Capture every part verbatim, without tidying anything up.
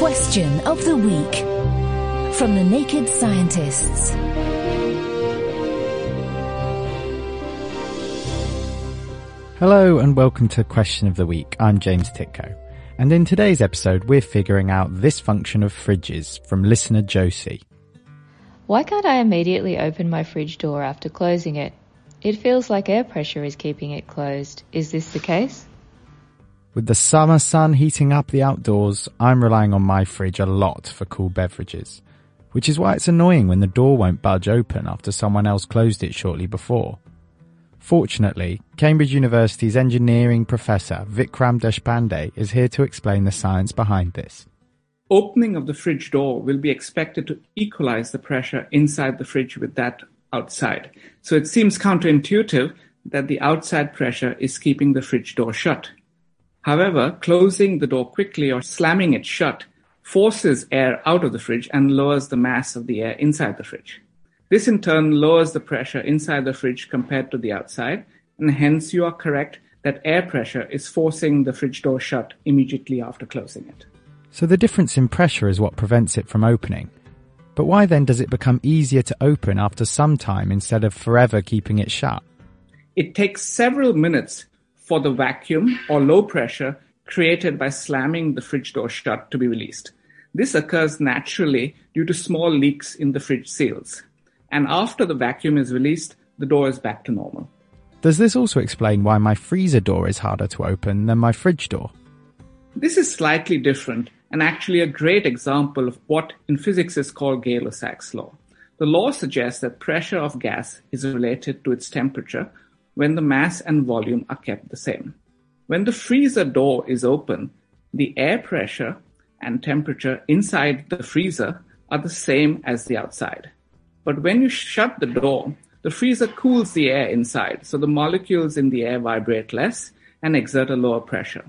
Question of the Week from the Naked Scientists. Hello and welcome to Question of the Week. I'm James Titko. And in today's episode, we're figuring out this function of fridges from listener Josie. Why can't I immediately open my fridge door after closing it? It feels like air pressure is keeping it closed. Is this the case? With the summer sun heating up the outdoors, I'm relying on my fridge a lot for cool beverages, which is why it's annoying when the door won't budge open after someone else closed it shortly before. Fortunately, Cambridge University's engineering professor Vikram Deshpande is here to explain the science behind this. Opening of the fridge door will be expected to equalize the pressure inside the fridge with that outside. So it seems counterintuitive that the outside pressure is keeping the fridge door shut. However, closing the door quickly or slamming it shut forces air out of the fridge and lowers the mass of the air inside the fridge. This in turn lowers the pressure inside the fridge compared to the outside, and hence you are correct that air pressure is forcing the fridge door shut immediately after closing it. So the difference in pressure is what prevents it from opening. But why then does it become easier to open after some time instead of forever keeping it shut? It takes several minutes for the vacuum or low pressure created by slamming the fridge door shut to be released. This occurs naturally due to small leaks in the fridge seals. And after the vacuum is released, the door is back to normal. Does this also explain why my freezer door is harder to open than my fridge door? This is slightly different and actually a great example of what in physics is called Gay-Lussac's law. The law suggests that pressure of gas is related to its temperature when the mass and volume are kept the same. When the freezer door is open, the air pressure and temperature inside the freezer are the same as the outside. But when you shut the door, the freezer cools the air inside, so the molecules in the air vibrate less and exert a lower pressure.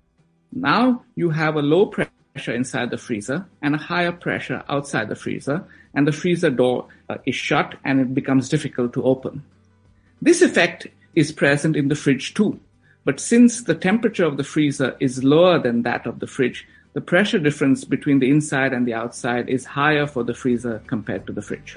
Now you have a low pressure inside the freezer and a higher pressure outside the freezer, and the freezer door uh, is shut and it becomes difficult to open. This effect is present in the fridge too, but since the temperature of the freezer is lower than that of the fridge, the pressure difference between the inside and the outside is higher for the freezer compared to the fridge.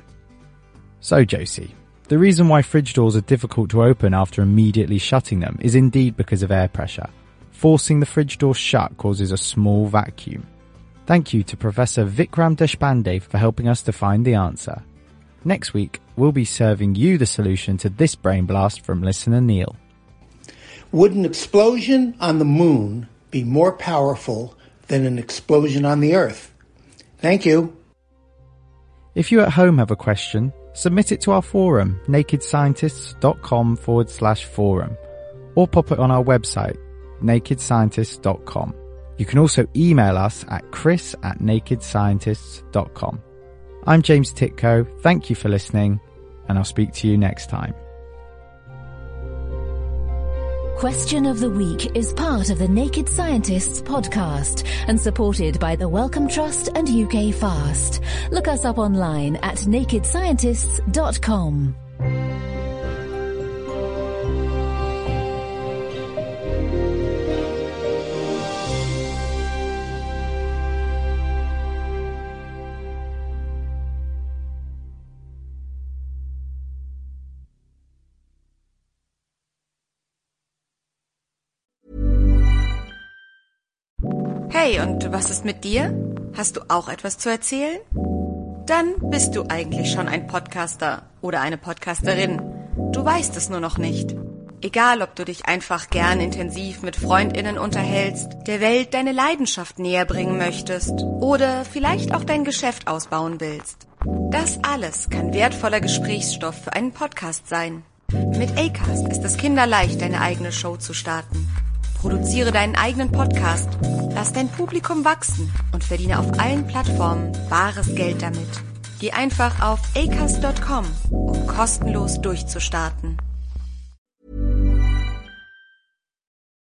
So Josie, the reason why fridge doors are difficult to open after immediately shutting them is indeed because of air pressure. Forcing the fridge door shut causes a small vacuum. Thank you to Professor Vikram Deshpande for helping us to find the answer. Next week, we'll be serving you the solution to this brain blast from listener Neil. Would an explosion on the moon be more powerful than an explosion on the Earth? Thank you. If you at home have a question, submit it to our forum, nakedscientists.com forward slash forum, or pop it on our website, nakedscientists dot com. You can also email us at chris at nakedscientists dot com. I'm James Titko, thank you for listening, and I'll speak to you next time. Question of the Week is part of the Naked Scientists podcast and supported by the Wellcome Trust and U K Fast. Look us up online at naked scientists dot com. Hey, und was ist mit dir? Hast du auch etwas zu erzählen? Dann bist du eigentlich schon ein Podcaster oder eine Podcasterin. Du weißt es nur noch nicht. Egal, ob du dich einfach gern intensiv mit FreundInnen unterhältst, der Welt deine Leidenschaft näher bringen möchtest oder vielleicht auch dein Geschäft ausbauen willst. Das alles kann wertvoller Gesprächsstoff für einen Podcast sein. Mit Acast ist es kinderleicht, deine eigene Show zu starten. Produziere deinen eigenen Podcast, lass dein Publikum wachsen und verdiene auf allen Plattformen bares Geld damit. Geh einfach auf acast dot com, um kostenlos durchzustarten.